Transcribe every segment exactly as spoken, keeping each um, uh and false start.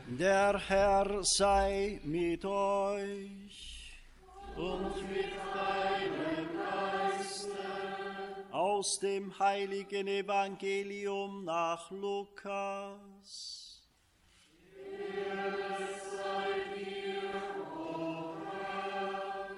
Der Herr sei mit euch und mit deinem Geiste. Aus dem heiligen Evangelium nach Lukas. Ehre sei dir, o Herr.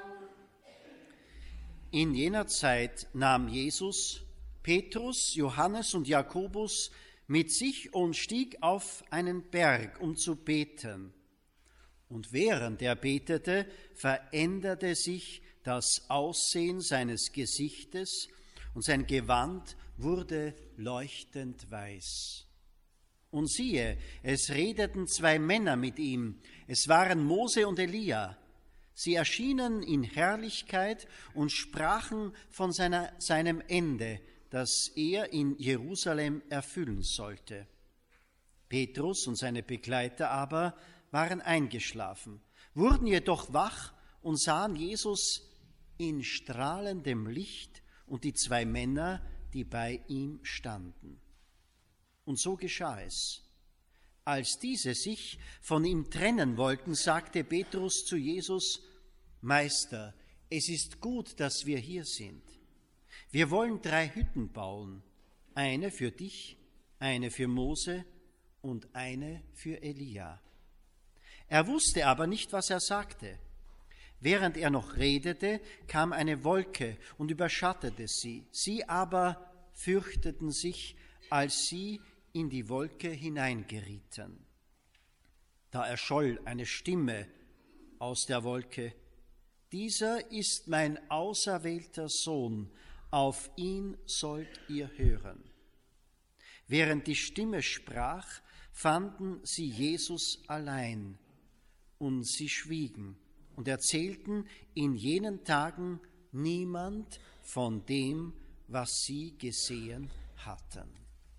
In jener Zeit nahm Jesus Petrus, Johannes und Jakobus mit sich und stieg auf einen Berg, um zu beten. Und während er betete, veränderte sich das Aussehen seines Gesichtes und sein Gewand wurde leuchtend weiß. Und siehe, es redeten zwei Männer mit ihm, es waren Mose und Elia. Sie erschienen in Herrlichkeit und sprachen von seiner, seinem Ende, das er in Jerusalem erfüllen sollte. Petrus und seine Begleiter aber waren eingeschlafen, wurden jedoch wach und sahen Jesus in strahlendem Licht und die zwei Männer, die bei ihm standen. Und so geschah es. Als diese sich von ihm trennen wollten, sagte Petrus zu Jesus: Meister, es ist gut, dass wir hier sind. Wir wollen drei Hütten bauen, eine für dich, eine für Mose und eine für Elia. Er wusste aber nicht, was er sagte. Während er noch redete, kam eine Wolke und überschattete sie. Sie aber fürchteten sich, als sie in die Wolke hineingerieten. Da erscholl eine Stimme aus der Wolke: Dieser ist mein auserwählter Sohn, auf ihn sollt ihr hören. Während die Stimme sprach, fanden sie Jesus allein, und sie schwiegen und erzählten in jenen Tagen niemand von dem, was sie gesehen hatten.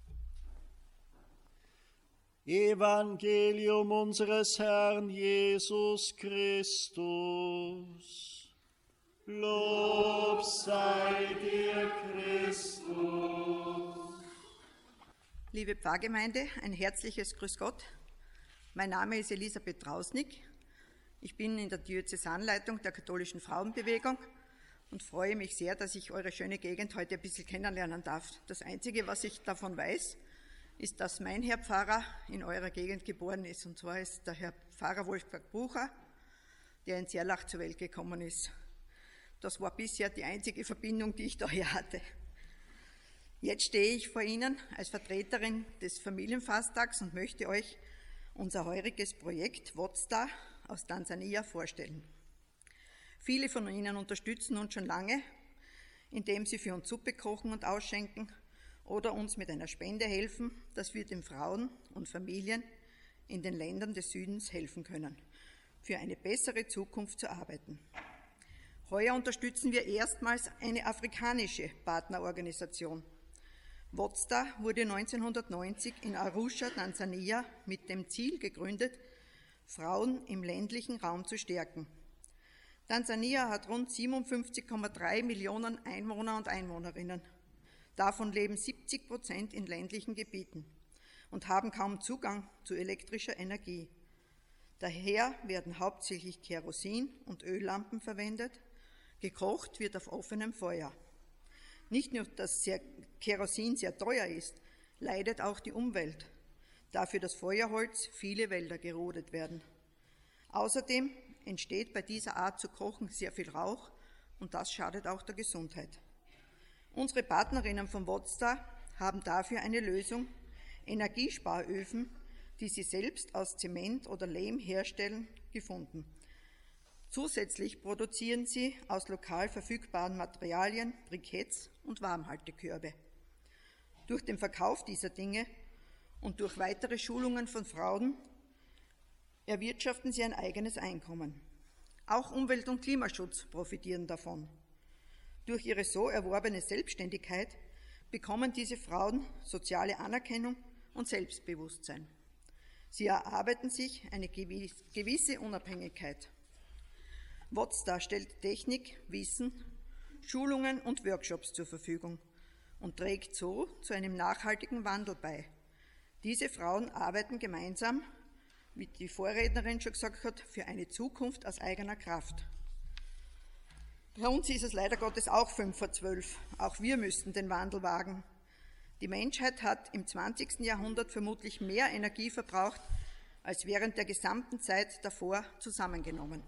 Evangelium unseres Herrn Jesus Christus. Lob sei dir, Christus. Liebe Pfarrgemeinde, ein herzliches Grüß Gott. Mein Name ist Elisabeth Trausnick. Ich bin in der Diözesanleitung der katholischen Frauenbewegung und freue mich sehr, dass ich eure schöne Gegend heute ein bisschen kennenlernen darf. Das Einzige, was ich davon weiß, ist, dass mein Herr Pfarrer in eurer Gegend geboren ist. Und zwar ist der Herr Pfarrer Wolfgang Bucher, der in Zerlach zur Welt gekommen ist. Das war bisher die einzige Verbindung, die ich daher hatte. Jetzt stehe ich vor Ihnen als Vertreterin des Familienfasttags und möchte euch unser heuriges Projekt WOTSTA aus Tansania vorstellen. Viele von Ihnen unterstützen uns schon lange, indem sie für uns Suppe kochen und ausschenken oder uns mit einer Spende helfen, dass wir den Frauen und Familien in den Ländern des Südens helfen können, für eine bessere Zukunft zu arbeiten. Heuer unterstützen wir erstmals eine afrikanische Partnerorganisation. WOTSTA wurde neunzehnhundertneunzig in Arusha, Tansania, mit dem Ziel gegründet, Frauen im ländlichen Raum zu stärken. Tansania hat rund siebenundfünfzig Komma drei Millionen Einwohner und Einwohnerinnen. Davon leben siebzig Prozent in ländlichen Gebieten und haben kaum Zugang zu elektrischer Energie. Daher werden hauptsächlich Kerosin- und Öllampen verwendet. Gekocht wird auf offenem Feuer. Nicht nur, dass sehr Kerosin sehr teuer ist, leidet auch die Umwelt, da für das Feuerholz viele Wälder gerodet werden. Außerdem entsteht bei dieser Art zu kochen sehr viel Rauch und das schadet auch der Gesundheit. Unsere Partnerinnen von WOTSTA haben dafür eine Lösung, Energiesparöfen, die sie selbst aus Zement oder Lehm herstellen, gefunden. Zusätzlich produzieren sie aus lokal verfügbaren Materialien Briketts und Warmhaltekörbe. Durch den Verkauf dieser Dinge und durch weitere Schulungen von Frauen erwirtschaften sie ein eigenes Einkommen. Auch Umwelt- und Klimaschutz profitieren davon. Durch ihre so erworbene Selbstständigkeit bekommen diese Frauen soziale Anerkennung und Selbstbewusstsein. Sie erarbeiten sich eine gewisse Unabhängigkeit. WOTSTA stellt Technik, Wissen, Schulungen und Workshops zur Verfügung und trägt so zu einem nachhaltigen Wandel bei. Diese Frauen arbeiten gemeinsam wie die Vorrednerin schon gesagt hat, für eine Zukunft aus eigener Kraft. Bei uns ist es leider Gottes auch fünf vor zwölf. Auch wir müssten den Wandel wagen. Die Menschheit hat im zwanzigsten Jahrhundert vermutlich mehr Energie verbraucht, als während der gesamten Zeit davor zusammengenommen.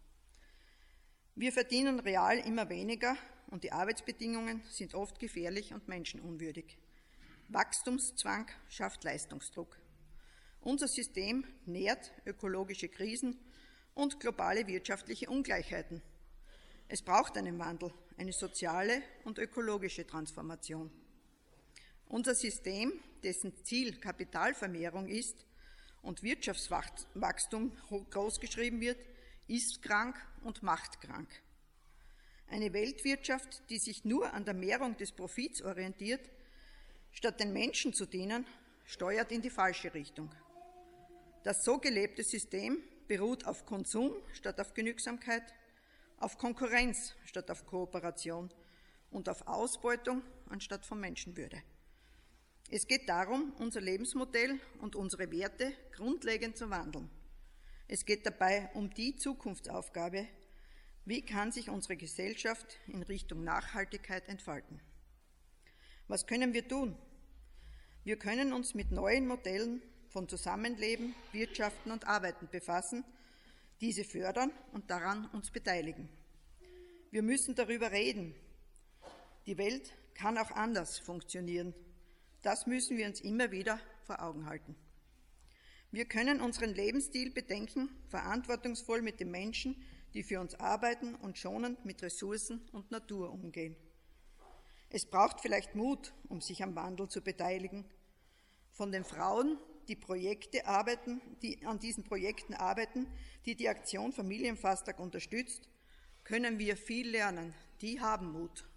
Wir verdienen real immer weniger und die Arbeitsbedingungen sind oft gefährlich und menschenunwürdig. Wachstumszwang schafft Leistungsdruck. Unser System nährt ökologische Krisen und globale wirtschaftliche Ungleichheiten. Es braucht einen Wandel, eine soziale und ökologische Transformation. Unser System, dessen Ziel Kapitalvermehrung ist und Wirtschaftswachstum großgeschrieben wird, ist krank und macht krank. Eine Weltwirtschaft, die sich nur an der Mehrung des Profits orientiert, statt den Menschen zu dienen, steuert in die falsche Richtung. Das so gelebte System beruht auf Konsum statt auf Genügsamkeit, auf Konkurrenz statt auf Kooperation und auf Ausbeutung anstatt von Menschenwürde. Es geht darum, unser Lebensmodell und unsere Werte grundlegend zu wandeln. Es geht dabei um die Zukunftsaufgabe, wie kann sich unsere Gesellschaft in Richtung Nachhaltigkeit entfalten. Was können wir tun? Wir können uns mit neuen Modellen von Zusammenleben, Wirtschaften und Arbeiten befassen, diese fördern und daran uns beteiligen. Wir müssen darüber reden. Die Welt kann auch anders funktionieren. Das müssen wir uns immer wieder vor Augen halten. Wir können unseren Lebensstil bedenken, verantwortungsvoll mit den Menschen, die für uns arbeiten und schonend mit Ressourcen und Natur umgehen. Es braucht vielleicht Mut, um sich am Wandel zu beteiligen. Von den Frauen, die Projekte arbeiten, die an diesen Projekten arbeiten, die die Aktion Familienfasttag unterstützt, können wir viel lernen. Die haben Mut.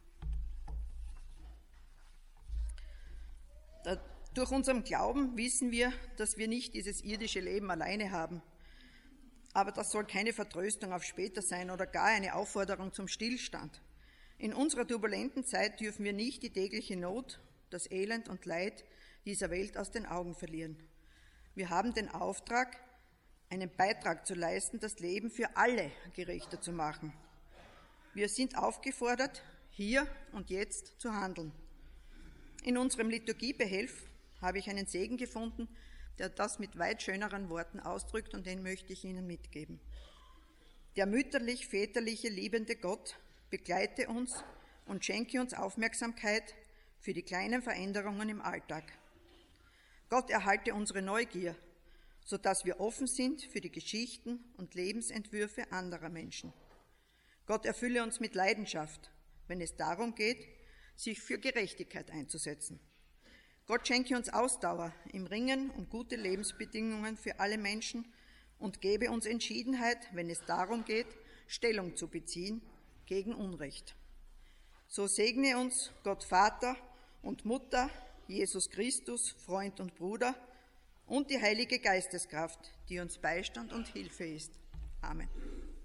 Da, durch unseren Glauben wissen wir, dass wir nicht dieses irdische Leben alleine haben. Aber das soll keine Vertröstung auf später sein oder gar eine Aufforderung zum Stillstand. In unserer turbulenten Zeit dürfen wir nicht die tägliche Not, das Elend und Leid dieser Welt aus den Augen verlieren. Wir haben den Auftrag, einen Beitrag zu leisten, das Leben für alle gerechter zu machen. Wir sind aufgefordert, hier und jetzt zu handeln. In unserem Liturgiebehelf habe ich einen Segen gefunden, der das mit weit schöneren Worten ausdrückt und den möchte ich Ihnen mitgeben. Der mütterlich-väterliche, liebende Gott begleite uns und schenke uns Aufmerksamkeit für die kleinen Veränderungen im Alltag. Gott erhalte unsere Neugier, sodass wir offen sind für die Geschichten und Lebensentwürfe anderer Menschen. Gott erfülle uns mit Leidenschaft, wenn es darum geht, sich für Gerechtigkeit einzusetzen. Gott schenke uns Ausdauer im Ringen um gute Lebensbedingungen für alle Menschen und gebe uns Entschiedenheit, wenn es darum geht, Stellung zu beziehen gegen Unrecht. So segne uns Gott Vater und Mutter, Jesus Christus, Freund und Bruder und die Heilige Geisteskraft, die uns Beistand und Hilfe ist. Amen.